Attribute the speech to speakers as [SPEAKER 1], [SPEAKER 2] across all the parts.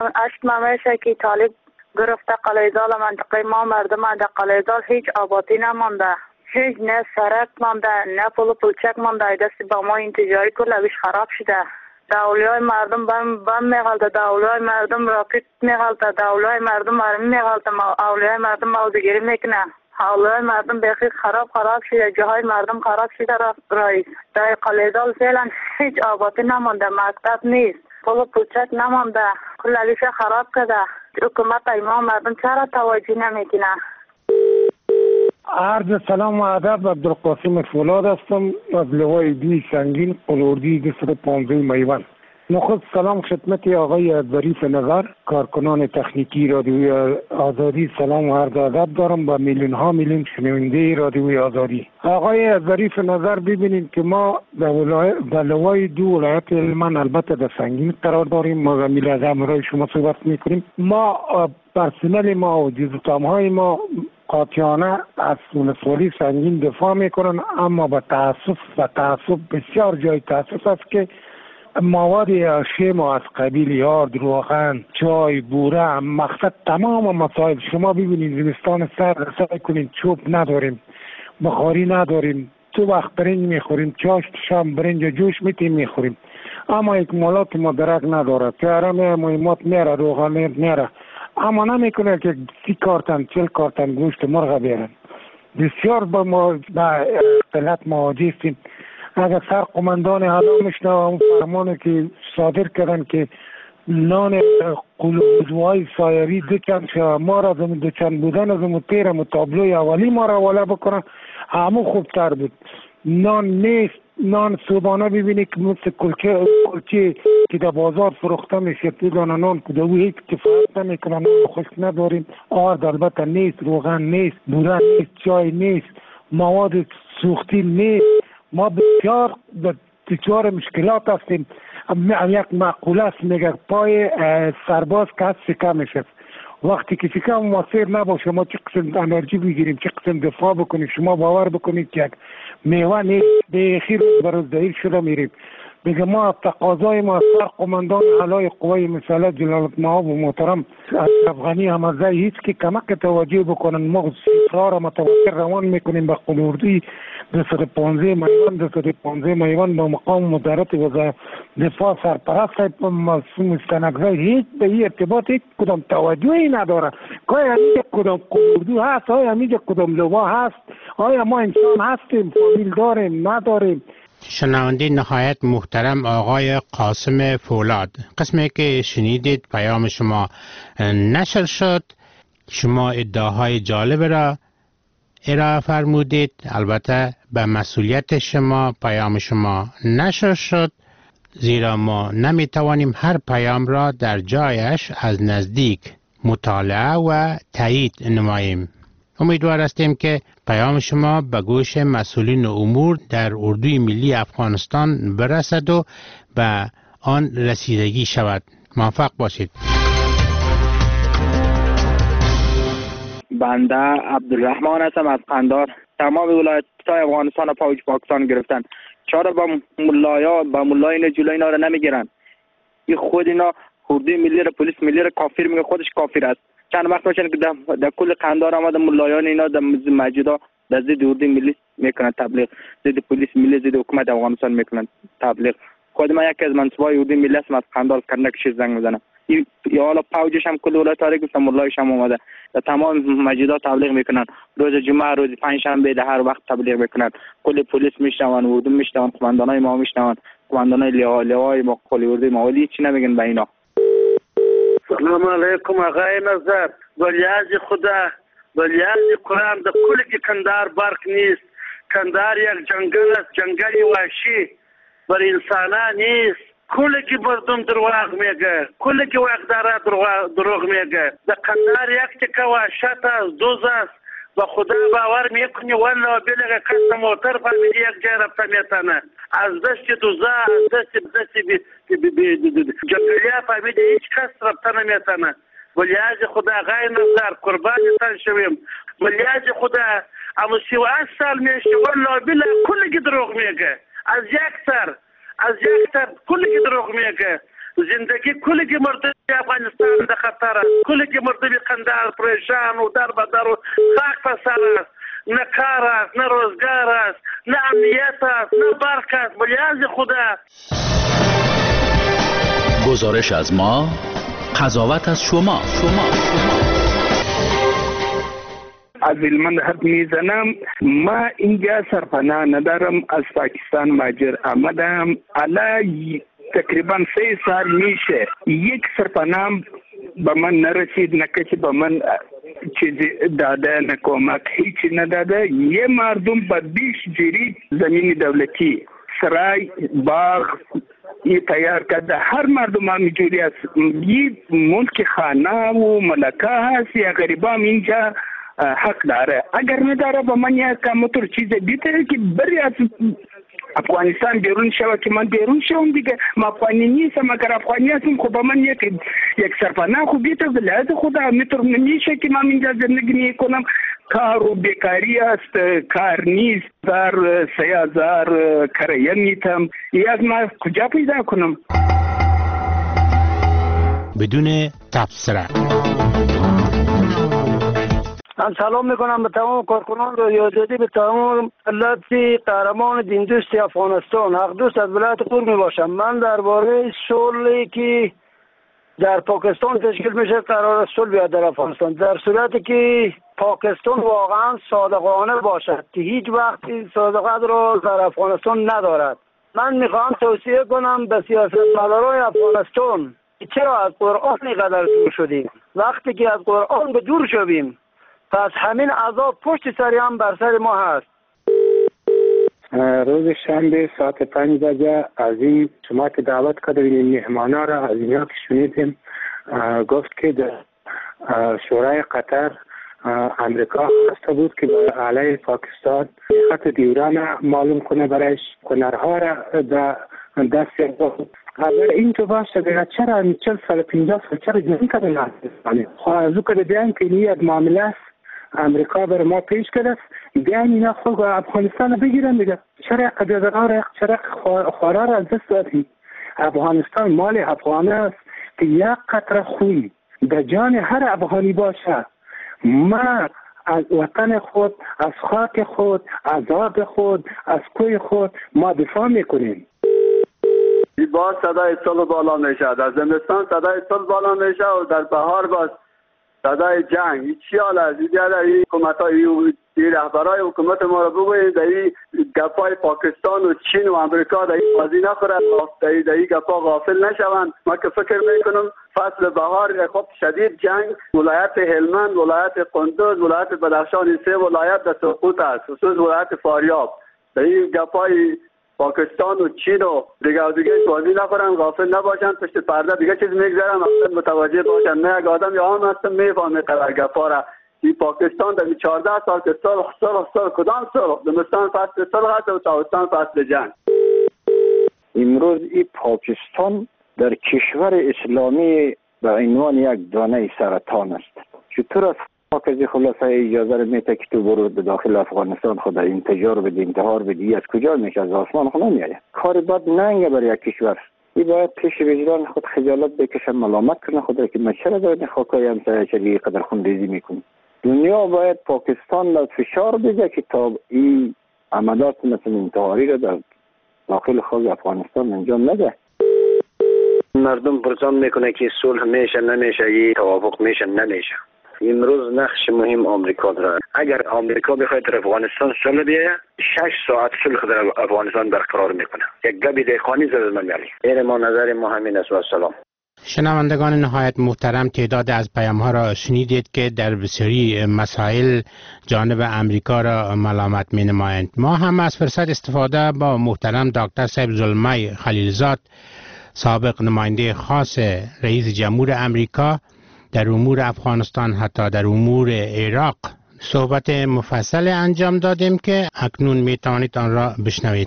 [SPEAKER 1] اشت میشه که طالب گرفته قلیزال منطقه ما مردم در قلیزال هیچ آبادی نمانده، هیچ نه سرک مانده نه پل پلچک مانده، دست با ما انتجاری کلش خراب شده. دولای مردم بم میغلطه، دولای مردم راکت میغلطه، دولای مردم مرمی میغلطه، اولای مردم موزگیری میکنه، اولای مردم بخیر خراب شده، جاهای مردم خراب شده. رئیس در قلیزال فعلا هیچ آبادی نمانده، مکتب نیست، پل پلچک نمانده، کلش خراب کرده. حکومت ایمان مردم چرا توجه نمیکنه؟
[SPEAKER 2] عرض سلام و ادب. عبدالقاسم فولاد هستم از لوای دی سنگین قلوردی 215 میوان. نخست سلام خدمت آقای ظریف نظر کارکنان تکنیکی رادیوی آزادی سلام و عرض ادب دارم با میلیون ها میلیون شنونده رادیوی آزادی. آقای ظریف نظر ببینید که ما در لوای دو ولایت هلمند البته در سنگین قرار داریم، ما میل از امرای شما صحبت میکنیم. ما پرسنل ما و جزوتامهای ما قاطعانه از ولسوالی سنگین دفاع میکنن، اما با تاسف بسیار جای تاسف است که مواد اشیاء ما از قبیل یارد، روغن، چای، بوره، مقصد تمام مسائل. شما ببینید زمستان سرد سعی کنید چوب نداریم، بخاری نداریم، تو وقت برنج میخوریم، چاشت شام برنج جوش میخوریم، اما اکمالات ما درک نداره. تیاره مهمات میره، روغن میره، اما نمیکنه که 30 کارتن 40 کارتن گوشت مرغ بیارن. بسیار با ما به اختلاط مواجه هستیم. اگر سر قماندان حالا میشنه اون فرمانه که صادر کردن که نان قلوبوهای سایری دوچند ما را دوچند بودن از اون تیرم و تابلوی اولی ما را والا بکنن همون خوبتر بود. نان نیست، نان صبحانه ببینید که مثل کلچه که در بازار فروخته میشه تو دانه نان که دوی هیچ کفایت نمیکنه، نان خوش نداریم، آرد البته نیست، روغن نیست، بوره نیست، چای نیست، مواد سوختی نیست. ما بسیار دچار مشکلات هستیم. یک مقوله است میگه پای سرباز که هست شکم میشه. وقتی که شکم موثر نباشه ما چه قسم انرژی بگیریم، چه قسم دفاع بکنیم؟ شما باور بکنید که میوه نیست، به خیر بروز دهیر شده میریم. بگه ما تقاضای ما سر قماندان علای قوای مسئله جلالت مآب و محترم افغانی همزه هیچ که کمک توجه بکنن. ما اصرار متواتر روان میکنیم به قلوردی 215 میوان با مقام مدیریت وزارت دفاع سرپرست مستنگزه هیچ به این ارتباط هیچ کدام توجهی نداره. آیا همیشه کدام قلوردی هست؟ آیا همیشه کدام لوا هست؟ آیا ما انسان هستیم؟ فامیل داریم نداریم؟
[SPEAKER 3] شنونده نهایت محترم آقای قاسم فولاد، قسمی که شنیدید پیام شما نشر شد. شما ادعاهای جالب را ارائه فرمودید، البته به مسئولیت شما پیام شما نشر شد، زیرا ما نمیتوانیم هر پیام را در جایش از نزدیک مطالعه و تایید نماییم. امیدوار هستیم که پیام شما به گوش مسئولین امور در اردوی ملی افغانستان برسد و به آن رسیدگی شود. موفق باشید.
[SPEAKER 4] بنده عبدالرحمن هستم از قندار. تمام ولایت‌های افغانستان و فوج پاکستان گرفتن. چرا با ملای اینا جلوی اینا رو نمیگیرن؟ این خود اینا اردوی ملی را پلیس ملی را کافر میگه، خودش کافر است. چند وقت میشه که در کل قندار آمده ملایان اینا در مسجدا در ضد اردوی ملی میکنن تبلیغ، ضد پلیس ملی، ضد حکومت افغانستان میکنن تبلیغ. خود من یکی از منصبای اردوی ملی هستم، از قندار کنکش زنگ میزنم. یا حالا فوجش هم کل ولایت تاریخ گفتم، ملایش هم اومده در تمام مسجدا تبلیغ میکنن. روز جمعه، روز پنجشنبه در هر وقت تبلیغ میکنن. کل پلیس میشنون، اردو میشنون، قماندانای ما میشنون، قماندانای لوای ما، کل اردوی ما، ولی چی نمیگن به اینا.
[SPEAKER 5] سلام علیکم آقای نظر. ولیعز خدا، ولیعز قرآن در کل که کندار برق نیست. کندار یک جنگل است، جنگلی وحشی بر انسانان نیست. کل که مردم دروغ میگه، کل که وقتدارا دروغ میگه. در کندار یک تکه وحشت است، دوز است. با خدا باور میکنی والله بلغ قسم موتر فهمیدی یک جای رفته میتنه. از دست دوزه، از دست جنگلیا فهمیدی هیچ کس رفته نمیتنه. ولیعز خدا غیر نظر قربانتان شویم. ولیعز خدا اما 38 سال میشه والله بلغ کل که دروغ میگه. از یک سر کل که دروغ میگه. زندگی کل مردم افغانستان در خطر است. کل مردم قندهار پریشان و در بدر و خاک پر سر است. نه کار است، نه روزگار است، نه امنیت است، نه برق است. بلیاز خدا.
[SPEAKER 6] گزارش از ما، قضاوت از شما.
[SPEAKER 7] از هلمند حرف میزنم. ما اینجا سرپناه ندارم، از پاکستان مهاجر آمدم. الان تقریبا 3 سال میشه یک سرپناه به من نرسید، نه کسی به من چیزی داده، نه کمک هیچی نداده. یه مردم به 20 جریب زمین دولتی سرای باغ تیار کرده. هر مردم همینجوری است. یه ملک خانه و ملکه هست یا غریبان اینجا حق داره. اگر نداره به من یک کمتر چیز دیده که بری از افغانستان بیرون شود که من بیرون شوم دیگه. ما افغانی نیستم. اگر افغانی هستم خب به من یک سرپناه خوب بیده ولایت خدا میتر نمیشه که من اینجا زندگی میکنم. کار و بیکاری است، کار نیست. 3,000 کرایه میتم. از ما کجا پیدا کنم؟
[SPEAKER 3] بدون تبصره.
[SPEAKER 8] من سلام میکنم به تمام کارکنان رادیو آزادی، به تمام ملت قهرمان دین دوست افغانستان. حق دوست از ولایت قور می باشم. من درباره صلحی که در پاکستان تشکیل میشه قرار صلح بیاد در افغانستان، در صورتی که پاکستان واقعا صادقانه باشد که هیچ وقت این صادقات را در افغانستان ندارد. من میخوام توصیه کنم به سیاستمدارای افغانستان چرا از قرآن اینقدر دور شدیم. وقتی که از قرآن به دور شویم پس همین عذاب پشت سری هم بر سر ما هست.
[SPEAKER 2] روز شنبه ساعت 5 بجه از این شما که دعوت کردیم مهمانا را از اینجا که شنیدیم گفت که در شورای قطر امریکا خواسته بود که علیه پاکستان خط دیوران معلوم کنه برایش کنرها را در دست بود. اگر این تو باشه دیگه چرا 40 سال 50 سال چرا جنگ کردن افغانستان؟ خواهزو که بیان که نیت معامله است امریکا بر ما پیش کرده بیان اینا خود افغانستان بگیرن دیگه. چرا قدرت‌ها چرا خورا را از دست دادیم؟ افغانستان مال افغانه است که یک قطره خون در جان هر افغانی باشه. ما از وطن خود، از خاک خود، از آب خود، از کوی خود ما دفاع میکنیم.
[SPEAKER 9] باز صدای صلح بالا میشه، در زمستان صدای صلح بالا میشه و در بهار باز صدای جنگ. این چی حال است؟ این حکومت‌های رهبرای حکومت ما رو بگویید در این گپای پاکستان و چین و امریکا در این بازی نخورند، در این گپا غافل نشوند. ما که فکر میکنم فصل بهار خب شدید جنگ ولایت هلمند، ولایت قندوز، ولایت بدخشان، این 3 ولایت در سقوط است، خصوص ولایت فاریاب. در این گپای پاکستان و چین و دیگه بازی نخورن، غافل نباشن، پشت پرده دیگه چیز میگذارن، اصلا متوجه باشن. نه یک آدم یا هم هستم میفهمه قدر گپا را. این پاکستان در 14 سال که صلح کدام صلح؟ زمستان فصل صلح هست و تابستان فصل جنگ.
[SPEAKER 10] امروز این پاکستان در کشور اسلامی به عنوان یک دانه سرطان است. چطور است مرکزی خلاصه اجازه رو میده که تو برو به داخل افغانستان خود انتشار بده، انتحار بده؟ از کجا میشه؟ از آسمان خود نمیاد. کار بد ننگه برای یک کشور. این باید پیش وجدان خود خجالت بکشه، ملامت کنه خدا که ما چرا باید خاکای همسایه چگی قدر خون ریزی میکنیم. دنیا باید پاکستان را فشار بده که تا این عملات مثل انتحاری را در داخل خود افغانستان انجام نده.
[SPEAKER 11] مردم پرسان میکنه که صلح میشه نمیشه، یه توافق میشه نمیشه. امروز نقش مهم آمریکا داره. اگر آمریکا بخواد در افغانستان صلح بیاره 6 ساعت صلح در افغانستان برقرار میکنه. یک گبی دهقانی زد من میلی. این ما نظر ما همین است. و سلام.
[SPEAKER 3] شنوندگان نهایت محترم، تعداد از پیام‌ها را شنیدید که در بسیاری مسائل جانب امریکا را ملامت می‌نمایند. ما هم از فرصت استفاده با محترم دکتر صاحب زلمی خلیلزاد، سابق نماینده خاص رئیس جمهور امریکا در امور افغانستان حتی در امور عراق صحبت مفصل انجام دادیم که اکنون میتوانید آن را بشنوید.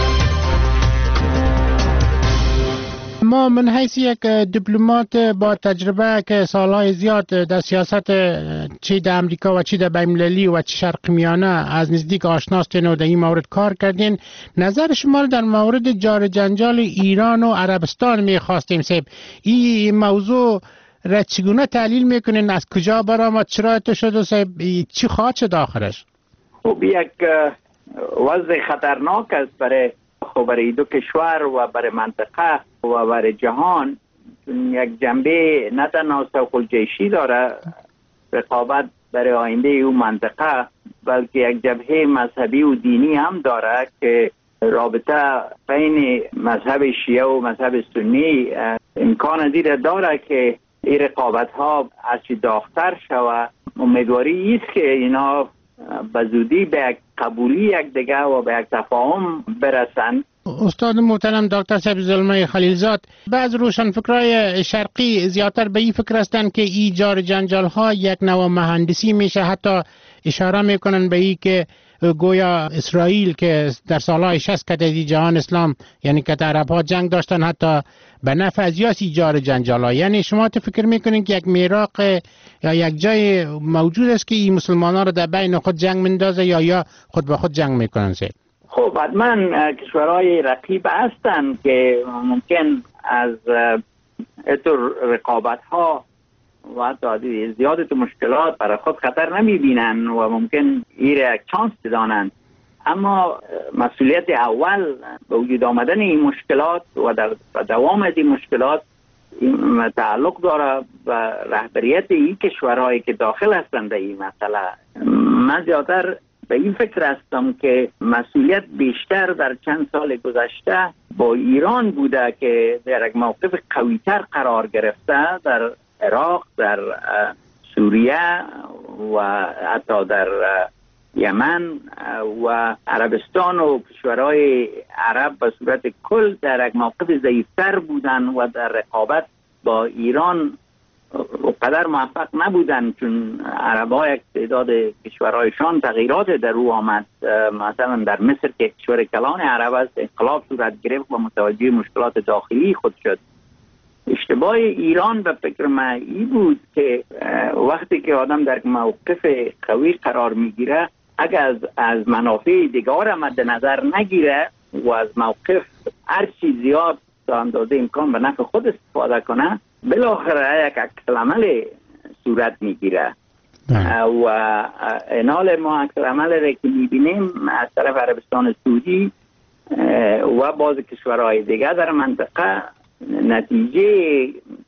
[SPEAKER 3] ما من حیث یک دیپلمات با تجربه که سالهای زیاد در سیاست چی در امریکا و چی در بین‌المللی و چی شرق میانه از نزدیک آشناستین و در این مورد کار کردین. نظر شما در مورد جار جنجال ایران و عربستان میخواستیم سیب این موضوع را چگونه تحلیل میکنین؟ از کجا برآمد؟ چرا تو شد و سیب چی خواهد شد آخرش؟
[SPEAKER 12] خب یک وضع خطرناک است برای دو کشور و برای منطقه و برای جهان. یک جنبه نه تنها سوق الجیشی داره رقابت برای آینده اون منطقه، بلکه یک جبهه مذهبی و دینی هم داره که رابطه بین مذهب شیعه و مذهب سنی امکان دیره داره که این رقابت ها هرچی داغ‌تر شود. امیدواری است که اینا به زودی به یک قبولی یک دیگه و به یک تفاهم برسن.
[SPEAKER 3] استاد محترم دکتر صاحب زلمه خلیلزاد، بعض روشنفکرای شرقی زیادتر به این فکر هستند که ایجار جنجال ها یک نوع مهندسی میشه. حتی اشاره میکنن به این که گویا اسرائیل که در سالهای 60 که در جهان اسلام یعنی که عرب ها جنگ داشتن حتی به نفع از ایجار جنجال ها. یعنی شما تو فکر میکنین که یک میراق یا یک جای موجود است که این مسلمان ها رو در بین خود جنگ مندازه یا خود به خود جنگ میکنن؟
[SPEAKER 12] خب حتما کشورهای رقیب هستن که ممکن از اتر رقابت ها و حتی زیادت مشکلات برای خود خطر نمی بینن و ممکن ایره یک چانس بدانند، اما مسئولیت اول به وجود آمدن این مشکلات و در دوام از این مشکلات تعلق داره به رهبریت این کشورهایی که داخل هستند در این مسئله. من زیادتر به این فکر هستم که مسئولیت بیشتر در چند سال گذشته با ایران بوده که در یک موقف قویتر قرار گرفته در عراق، در سوریه و حتی در یمن و عربستان و کشورهای عرب به صورت کل در یک موقف ضعیفتر بودن و در رقابت با ایران قدر موفق نبودن، چون عرب‌ها یک تعداد کشورهایشان تغییرات در رو آمد. مثلا در مصر که کشور کلان عرب است انقلاب صورت گرفت و متوجه مشکلات داخلی خود شد. اشتباه ایران به فکر من این بود که وقتی که آدم در موقف قوی قرار میگیره اگر از منافع دیگر مد نظر نگیره و از موقف هرچی زیاد تا اندازه امکان به نفع خود استفاده کنه بالاخره یک عکس عمل صورت میگیره و اینال ما عکس عمل را که میبینیم از طرف عربستان سعودی و بعض کشورهای دیگه در منطقه نتیجه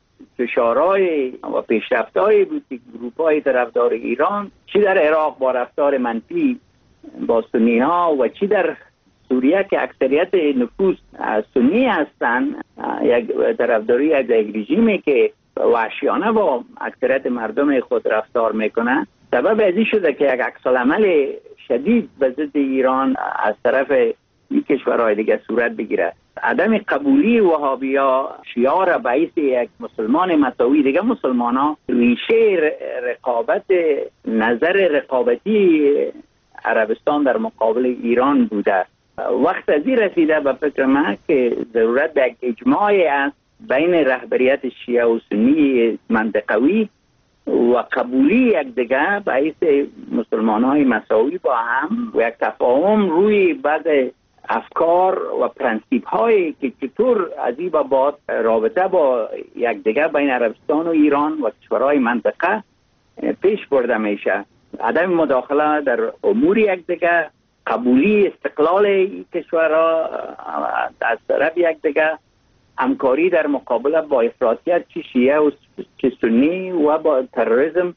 [SPEAKER 12] فشارهای و پیشرفت‌های بود که گروه‌های طرفدار ایران چی در عراق با رفتار منفی با سنی ها و چی در سوریه که اکثریت نفوس سنی هستند یک طرفداری از یک رژیمی که وحشیانه با اکثریت مردم خود رفتار میکنه، سبب ازی شده که یک عکس‌العمل شدید به ضد ایران از طرف این کشورهای دیگه صورت بگیره. عدم قبولی وهابیا شیار باعث یک مسلمان مساوی دیگه مسلمان ها ریشه رقابت نظر رقابتی عربستان در مقابل ایران بوده. وقت ازی رسیده به فکر من که ضرورت به یک اجماعی است بین رهبریت شیعه و سنی منطقوی و قبولی یک دیگه باعث مسلمان های مساوی با هم و یک تفاهم روی بعض افکار و پرنسیپ هایی که چطور از این بابت رابطه با یک دیگه بین عربستان و ایران و کشورهای منطقه پیش برده میشه. عدم مداخله در امور یک دیگه، قبولی استقلال کشورها از طرف یک دیگه، همکاری در مقابله با افراطیت چه شیعه و چه سنی و با تروریسم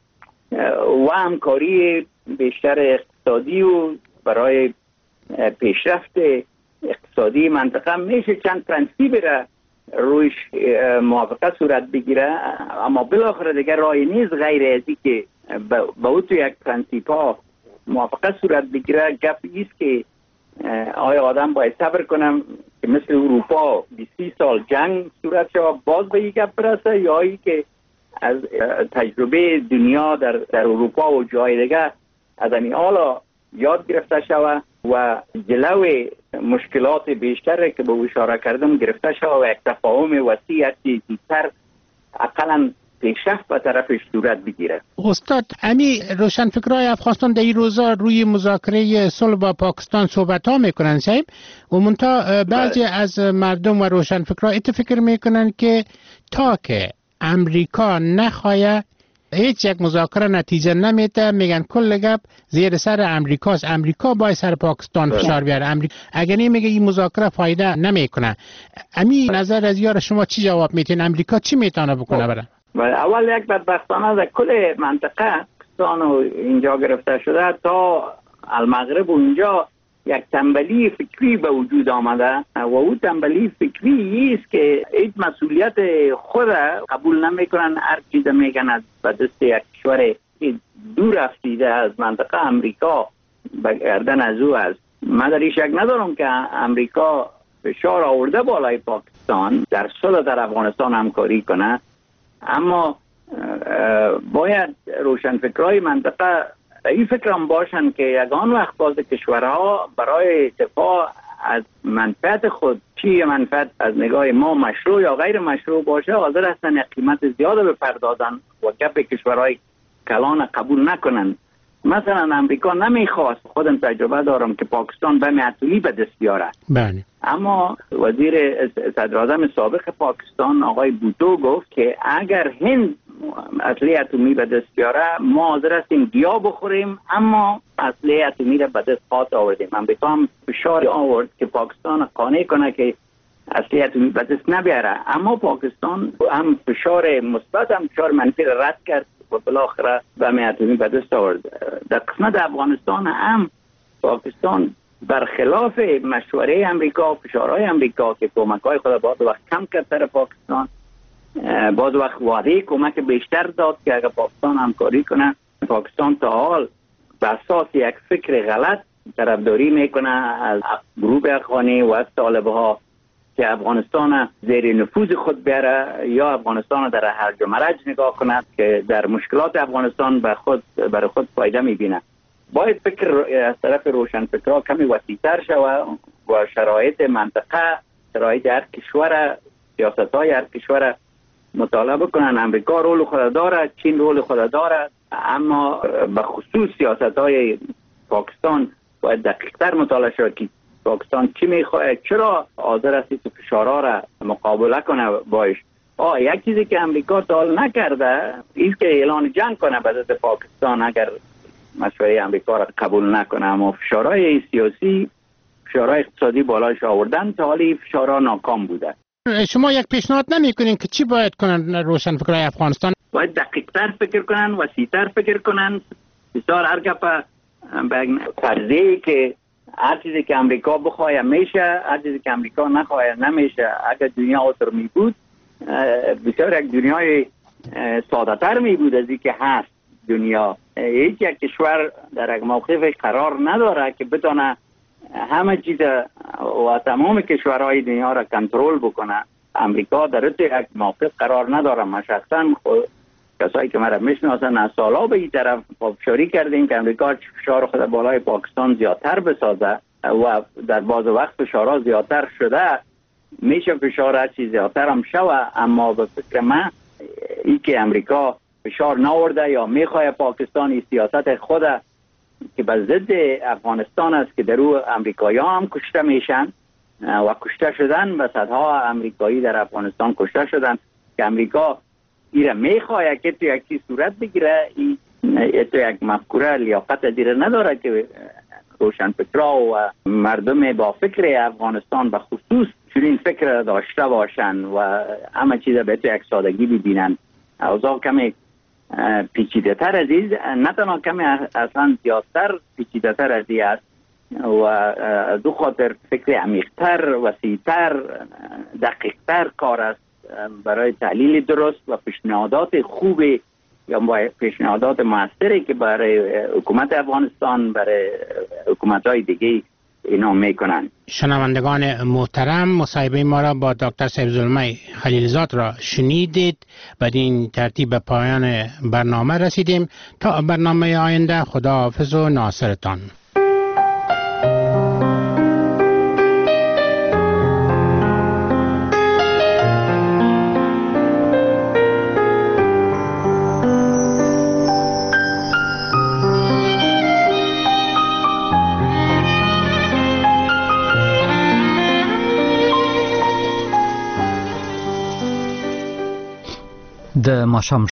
[SPEAKER 12] و همکاری بیشتر اقتصادی و برای پیشرفت اقتصادی منطقه میشه چند پرنسیپ را رویش موافقه صورت بگیره، اما بالاخره دیگه راهی نیست غیر ازی که با او تو یک پرنسیپ ها موافقه صورت بگیره. گپ ایست که آیا آدم باید صبر کنم که مثل اروپا 20 سال جنگ صورت شود باز به یک گپ برسه، یا ای که از تجربه دنیا در اروپا و جای دیگه از این حالا یاد گرفته شود و جلو مشکلات بیشتر که به اشاره کردم گرفته شود و یک تفاهم وسیع زودتر اقلا پیشرفت به طرفش صورت بگیره.
[SPEAKER 3] استاد امی روشنفکرای افغانستان در این روزا روی مذاکره صلح با پاکستان صحبت ها میکنن صاحب و منتها بعضی از مردم و روشنفکرا فکر میکنن که تا که امریکا نخواهد هیچ یک مذاکره نتیجه نمیده. میگن کل گپ زیر سر امریکاست، امریکا باید سر پاکستان فشار بیاره. اگر میگه این مذاکره فایده نمیکنه، امی نظر از یار شما چی جواب میتین؟ امریکا چی میتونه بکنه برای؟
[SPEAKER 12] اول یک بدبختانه در کل منطقه پاکستان و اینجا گرفته شده تا المغرب و اینجا یک تنبلی فکری به وجود آمده و اون تنبلی فکری است که هیچ مسئولیت خود قبول نمیکنن. هر چیز میگن از به دست یک کشور دور افتیده از منطقه امریکا به گردن از او است. من در این شک ندارم که امریکا فشار آورده بالای پاکستان در صلح در افغانستان همکاری کنه، اما باید روشنفکرای منطقه این فکر هم باشن که یگان وقت باز کشورها برای دفاع از منفعت خود، چی منفعت از نگاه ما مشروع یا غیر مشروع باشه، حاضر هستن قیمت زیاده بپردازن و گپ کشورهای کلان قبول نکنن. مثلا امریکا نمیخواست، خودم تجربه دارم، که پاکستان بم اتمی به دست بیاره.
[SPEAKER 3] بله.
[SPEAKER 12] اما وزیر صدراعظم سابق پاکستان آقای بوتو گفت که اگر هند اسلحه اتمی به دست بیاره ما حاضر هستیم گیا بخوریم، اما اسلحه اتمی را به دست خواهد آوردیم. امریکا هم فشار آورد که پاکستان قانع کنه که اسلحه اتمی به دست نبیاره، اما پاکستان هم فشار مثبت هم فشار منفی را رد کرد و بالاخره بم اتمی به دست آورد. در قسمت افغانستان هم پاکستان برخلاف مشوره امریکا، فشارهای امریکا که کمک‌های خود بعض وقت کم کرد سر پاکستان، بعض وقت وعده کمک بیشتر داد که اگر پاکستان همکاری کنه، پاکستان تا حال به اساس یک فکر غلط طرفداری میکنه از گروه افغانی و از طالبها که افغانستان زیر نفوذ خود بیاره یا افغانستان در هرج و مرج نگاه کند که در مشکلات افغانستان برای خود فایده میبینه. باید فکر از طرف روشنفکرها کمی وسیع‌تر شود و شرایط منطقه، شرایط هر کشور، سیاست‌های هر کشور مطالعه بکنن. امریکا رول خود داره، چین رول خود داره، اما به خصوص سیاست‌های پاکستان باید دقیق‌تر مطالعه شود که پاکستان چی میخواد، چرا حاضر است که فشارها را مقابله کنه باش. یک چیزی که امریکا تا حال نکرده است که اعلان جنگ کنه به ضد پاکستان اگر مشوره امریکا را قبول نکنه، اما فشارهای سیاسی، فشارهای اقتصادی بالایش آوردن، تا حالی فشارها ناکام بوده.
[SPEAKER 3] شما یک پیشنهاد نمی‌کنین که چی باید کنن روشنفکرای افغانستان؟
[SPEAKER 12] باید دقیق‌تر فکر کنن، وسیع‌تر فکر کنن. بسیار هر گپ به فرضی که هر چیزی که امریکا بخواه میشه، هر چیزی که امریکا نخواه نمیشه. اگر دنیا اوتر می بود بسیار یک دنیای ساده تر می بود از این که هست. دنیا هیچ یک کشور در یک موقف قرار نداره که بتونه همه چیز و تمام کشورهای دنیا را کنترل بکنه. امریکا در یک موقف قرار نداره. من شخصا کسایی که مرا میشناسن از سالا به این طرف پافشاری کردیم که امریکا فشار خود بالای پاکستان زیادتر بسازه و در بعض وقت فشارها زیادتر شده. میشه فشار هر چیز زیادتر هم شوه، اما به فکر من ای که امریکا فشار نورده یا میخواه پاکستانی سیاست خود که به ضد افغانستان است که در او امریکایی هم کشته میشن و کشته شدن و صدها امریکایی در افغانستان کشته شدن که امریکا ایره میخواه که تو یکی صورت بگیره. تو یک مفکوره لیاقت دیره نداره که روشنفکرها و مردم با فکر افغانستان به خصوص چنین فکر داشته باشن و همه چیز به تو یک سادگی ببینن. اوضاع کمی پیچیده تر از این، نه تنها کمی اصلا زیادتر پیچیده تر از این است و دو خاطر فکر عمیق‌تر، وسیع‌تر، دقیق‌تر کار است برای تحلیل درست و پیشنهادات خوبی یا پیشنهادات موثری که برای حکومت افغانستان، برای حکومت‌های دیگه اینا میکنن.
[SPEAKER 3] شنوندگان محترم، مصاحبه ما را با دکتر صاحب زلمه خلیلزاد را شنیدید. بدین ترتیب به پایان برنامه رسیدیم. تا برنامه آینده، خداحافظ و ناصرتان.
[SPEAKER 13] د ماشام